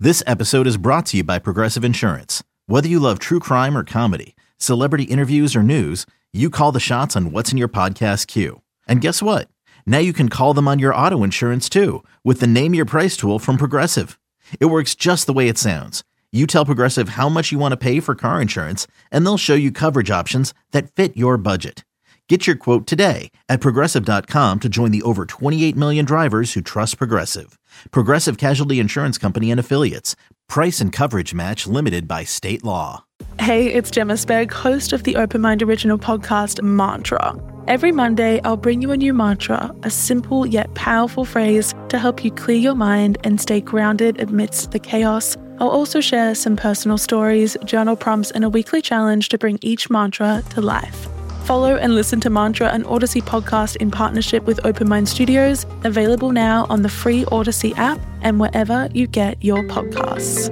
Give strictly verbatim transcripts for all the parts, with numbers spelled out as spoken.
This episode is brought to you by Progressive Insurance. Whether you love true crime or comedy, celebrity interviews or news, you call the shots on what's in your podcast queue. And guess what? Now you can call them on your auto insurance too with the Name Your Price tool from Progressive. It works just the way it sounds. You tell Progressive how much you want to pay for car insurance, and they'll show you coverage options that fit your budget. Get your quote today at Progressive dot com to join the over twenty-eight million drivers who trust Progressive. Progressive Casualty Insurance Company and Affiliates. Price and coverage match limited by state law. Hey, it's Gemma Spegg, host of the Open Mind original podcast, Mantra. Every Monday, I'll bring you a new mantra, a simple yet powerful phrase to help you clear your mind and stay grounded amidst the chaos. I'll also share some personal stories, journal prompts, and a weekly challenge to bring each mantra to life. Follow and listen to Mantra, an Odyssey podcast in partnership with Open Mind Studios, available now on the free Odyssey app and wherever you get your podcasts.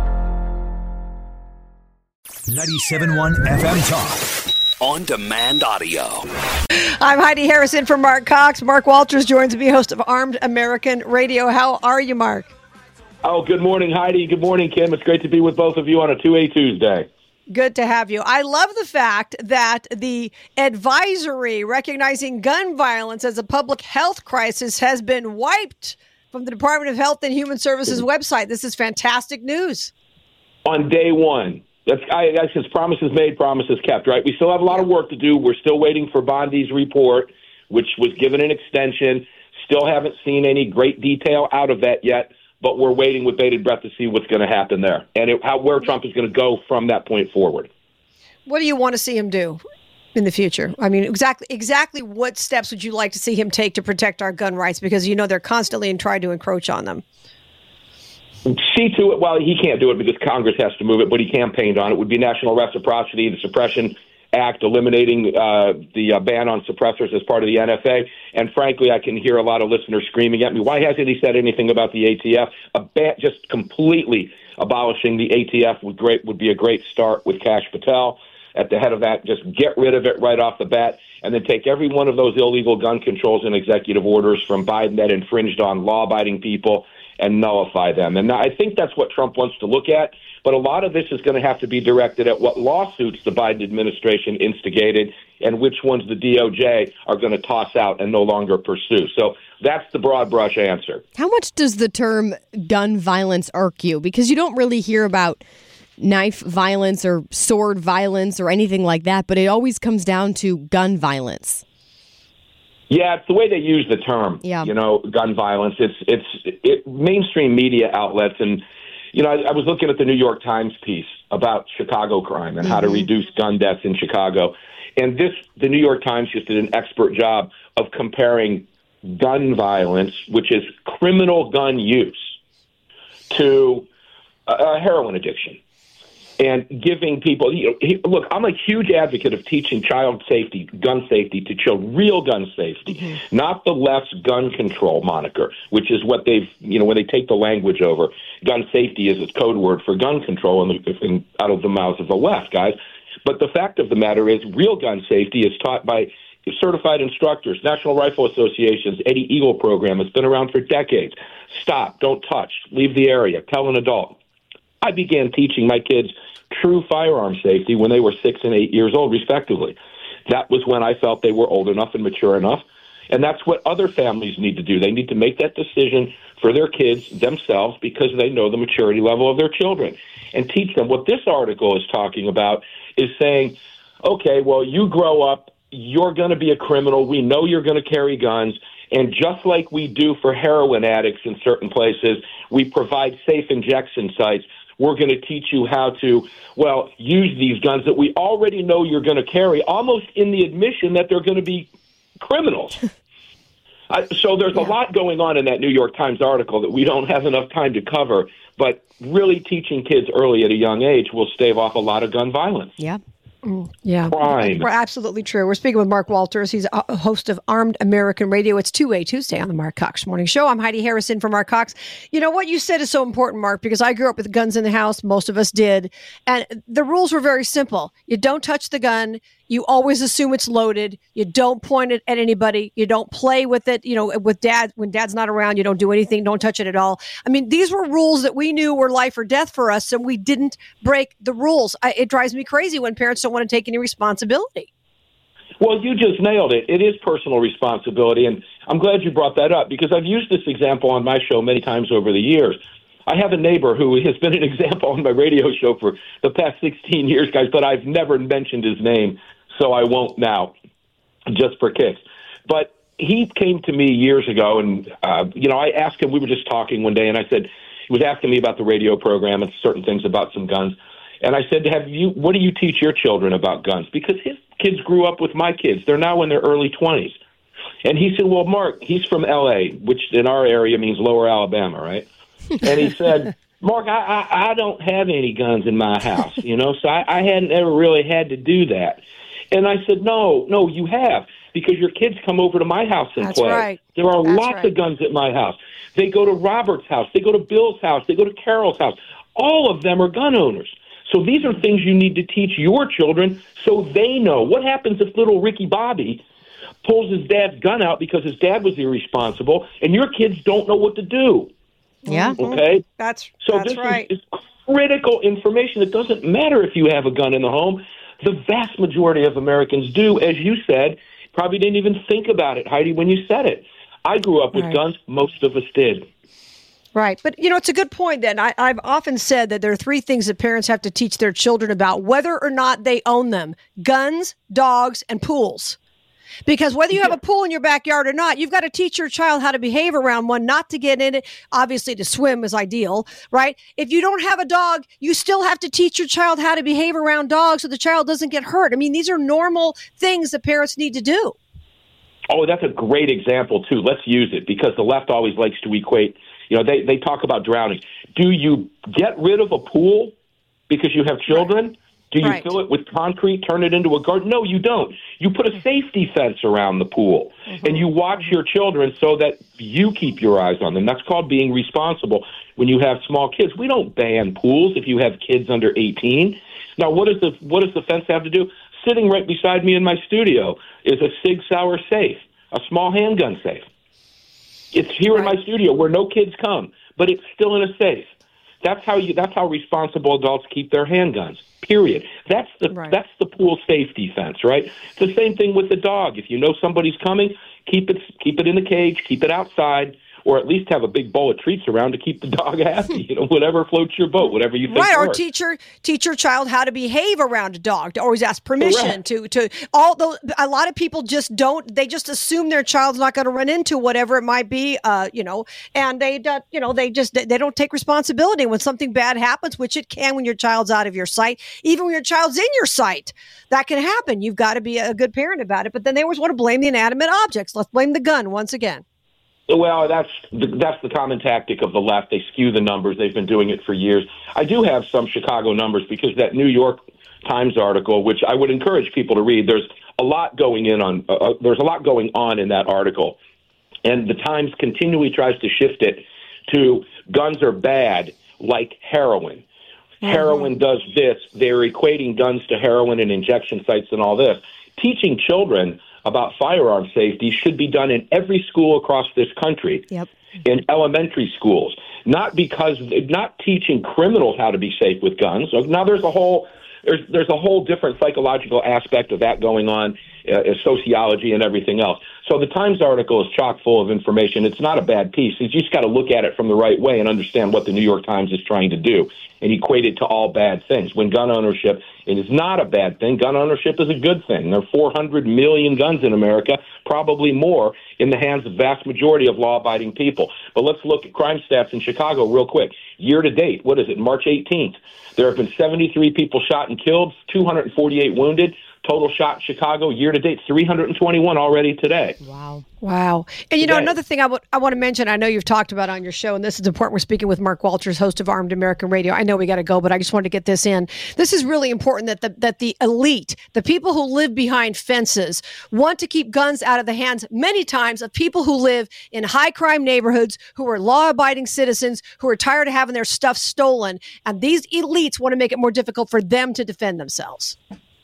ninety-seven point one F M Talk. On demand audio. I'm Heidi Harrison for Mark Cox. Mark Walters joins me, host of Armed American Radio. How are you, Mark? Oh, good morning, Heidi. Good morning, Kim. It's great to be with both of you on a two A Tuesday. Good to have you. I love the fact that the advisory recognizing gun violence as a public health crisis has been wiped from the Department of Health and Human Services website. This is fantastic news. On day one. That's, I, that's just promises made, promises kept, right? We still have a lot of work to do. We're still waiting for Bondi's report, which was given an extension. Still haven't seen any great detail out of that yet, but we're waiting with bated breath to see what's going to happen there and it, how where Trump is going to go from that point forward. What do you want to see him do in the future? I mean, exactly exactly what steps would you like to see him take to protect our gun rights? Because, you know, they're constantly in trying to encroach on them. See to it, well, he can't do it because Congress has to move it, but he campaigned on it, would be national reciprocity, the Suppression Act, eliminating uh, the uh, ban on suppressors as part of the N F A. And frankly, I can hear a lot of listeners screaming at me, why hasn't he said anything about the A T F? A ban, just completely abolishing the A T F would great would be a great start with Kash Patel at the head of that. Just get rid of it right off the bat, and then take every one of those illegal gun controls and executive orders from Biden that infringed on law-abiding people and nullify them. And I think that's what Trump wants to look at. But a lot of this is going to have to be directed at what lawsuits the Biden administration instigated and which ones the D O J are going to toss out and no longer pursue. So that's the broad brush answer. How much does the term gun violence irk you? Because you don't really hear about knife violence or sword violence or anything like that, but it always comes down to gun violence. Yeah, it's the way they use the term, yeah. you know, gun violence. It's it's it, mainstream media outlets. And, you know, I, I was looking at the New York Times piece about Chicago crime and mm-hmm. how to reduce gun deaths in Chicago. And this, the New York Times just did an expert job of comparing gun violence, which is criminal gun use, to uh, heroin addiction. And giving people, you know, he, look, I'm a huge advocate of teaching child safety, gun safety to children, real gun safety, mm-hmm. not the left's gun control moniker, which is what they've, you know, when they take the language over. Gun safety is a code word for gun control in the, in, out of the mouths of the left, guys. But the fact of the matter is real gun safety is taught by certified instructors, National Rifle Association's Eddie Eagle program has been around for decades. Stop, don't touch, leave the area, tell an adult. I began teaching my kids true firearm safety when they were six and eight years old, respectively. That was when I felt they were old enough and mature enough. And that's what other families need to do. They need to make that decision for their kids themselves because they know the maturity level of their children and teach them. What this article is talking about is saying, okay, well, you grow up, you're going to be a criminal. We know you're going to carry guns. And just like we do for heroin addicts in certain places, we provide safe injection sites. We're going to teach you how to, well, use these guns that we already know you're going to carry, almost in the admission that they're going to be criminals. uh, so there's yeah. a lot going on in that New York Times article that we don't have enough time to cover, but really teaching kids early at a young age will stave off a lot of gun violence. Yeah. Mm, yeah, crime. We're absolutely true. We're speaking with Mark Walters. He's a host of Armed American Radio. It's two A Tuesday on the Mark Cox Morning Show. I'm Heidi Harrison for Mark Cox. You know, what you said is so important, Mark, because I grew up with guns in the house. Most of us did. And the rules were very simple. You don't touch the gun. You always assume it's loaded. You don't point it at anybody. You don't play with it. You know, with dad, when dad's not around, you don't do anything. Don't touch it at all. I mean, these were rules that we knew were life or death for us, and we didn't break the rules. I, it drives me crazy when parents don't want to take any responsibility. Well, you just nailed it. It is personal responsibility, and I'm glad you brought that up because I've used this example on my show many times over the years. I have a neighbor who has been an example on my radio show for the past sixteen years, guys, but I've never mentioned his name, so I won't now, just for kicks. But he came to me years ago, and, uh, you know, I asked him, we were just talking one day, and I said, he was asking me about the radio program and certain things about some guns. And I said, "Have you? What do you teach your children about guns?" Because his kids grew up with my kids. They're now in their early twenties. And he said, "Well, Mark," he's from L A, which in our area means Lower Alabama, right? And he said, "Mark, I, I, I don't have any guns in my house, you know, so I, I hadn't ever really had to do that." And I said, no, no, you have, because your kids come over to my house and That's play. Right. There are That's lots right. of guns at my house. They go to Robert's house. They go to Bill's house. They go to Carol's house. All of them are gun owners. So these are things you need to teach your children so they know. What happens if little Ricky Bobby pulls his dad's gun out because his dad was irresponsible and your kids don't know what to do? Yeah. Okay? That's, so that's this right. is, is critical information. It doesn't matter if you have a gun in the home. The vast majority of Americans do, as you said, probably didn't even think about it, Heidi, when you said it. I grew up with Right. guns. Most of us did. Right. But, you know, it's a good point then. I, I've often said that there are three things that parents have to teach their children about whether or not they own them: guns, dogs, and pools. Because whether you have a pool in your backyard or not, you've got to teach your child how to behave around one, not to get in it. Obviously, to swim is ideal, right? If you don't have a dog, you still have to teach your child how to behave around dogs so the child doesn't get hurt. I mean, these are normal things that parents need to do. Oh, that's a great example, too. Let's use it because the left always likes to equate. You know, they, they talk about drowning. Do you get rid of a pool because you have children? Right. Do you Right. fill it with concrete, turn it into a garden? No, you don't. You put a safety fence around the pool, mm-hmm. and you watch your children so that you keep your eyes on them. That's called being responsible when you have small kids. We don't ban pools if you have kids under eighteen. Now, what does the what does the fence have to do? Sitting right beside me in my studio is a Sig Sauer safe, a small handgun safe. It's here right. in my studio where no kids come, but it's still in a safe. That's how you. That's how responsible adults keep their handguns. Period. That's the right. that's the pool safety fence, right? It's the same thing with the dog. If you know somebody's coming, keep it keep it in the cage, keep it outside, or at least have a big bowl of treats around to keep the dog happy. You know, whatever floats your boat, whatever you think. Right, or works. teach your teach your child how to behave around a dog. To always ask permission. Correct. to to all the. A lot of people just don't. They just assume their child's not going to run into whatever it might be. Uh, you know, and they, uh, you know, they just they don't take responsibility when something bad happens, which it can when your child's out of your sight. Even when your child's in your sight, that can happen. You've got to be a good parent about it. But then they always want to blame the inanimate objects. Let's blame the gun once again. Well, that's the, that's the common tactic of the left. They skew the numbers. They've been doing it for years. I do have some Chicago numbers because that New York Times article, which I would encourage people to read, there's a lot going in on. Uh, there's a lot going on in that article, and the Times continually tries to shift it to guns are bad, like heroin. Mm-hmm. Heroin does this. They're equating guns to heroin and injection sites and all this. Teaching children about firearm safety should be done in every school across this country, yep. in elementary schools, not because not teaching criminals how to be safe with guns. Now there's a whole there's there's a whole different psychological aspect of that going on, uh, sociology and everything else. So the Times article is chock full of information. It's not a bad piece. You just got to look at it from the right way and understand what the New York Times is trying to do and equate it to all bad things. When gun ownership it is not a bad thing. Gun ownership is a good thing. There are four hundred million guns in America, probably more, in the hands of the vast majority of law-abiding people. But let's look at crime stats in Chicago real quick. Year to date, what is it, March eighteenth? There have been seventy-three people shot and killed, two hundred forty-eight wounded. Total shot in Chicago, year to date, three hundred twenty-one already today. Wow. Wow. And, you know, Today. another thing I, w- I want to mention, I know you've talked about on your show, and this is important. We're speaking with Mark Walters, host of Armed American Radio. I know we got to go, but I just wanted to get this in. This is really important that the, that the elite, the people who live behind fences, want to keep guns out of the hands many times of people who live in high crime neighborhoods, who are law-abiding citizens, who are tired of having their stuff stolen. And these elites want to make it more difficult for them to defend themselves.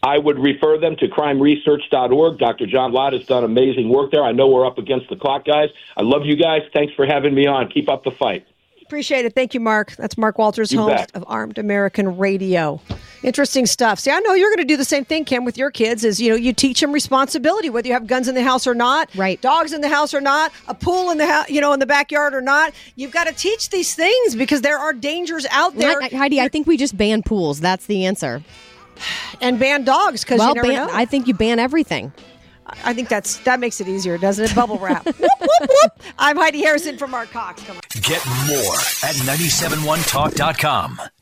I would refer them to crime research dot org. Doctor John Lott has done amazing work there. I know we're up against the clock, guys. I love you guys. Thanks for having me on. Keep up the fight. Appreciate it. Thank you, Mark. That's Mark Walters, You host bet. of Armed American Radio. Interesting stuff. See, I know you're going to do the same thing, Kim, with your kids. Is you know, you teach them responsibility, whether you have guns in the house or not, right? Dogs in the house or not, a pool in the house, you know, in the backyard or not. You've got to teach these things because there are dangers out there. I, Heidi, I think we just ban pools. That's the answer. And ban dogs because well, you never ban, know. I think you ban everything. I think that's that makes it easier, doesn't it? Bubble wrap. Whoop, whoop, whoop. I'm Heidi Harrison for Mark Cox. Come on. Get more at nine seven one talk dot com.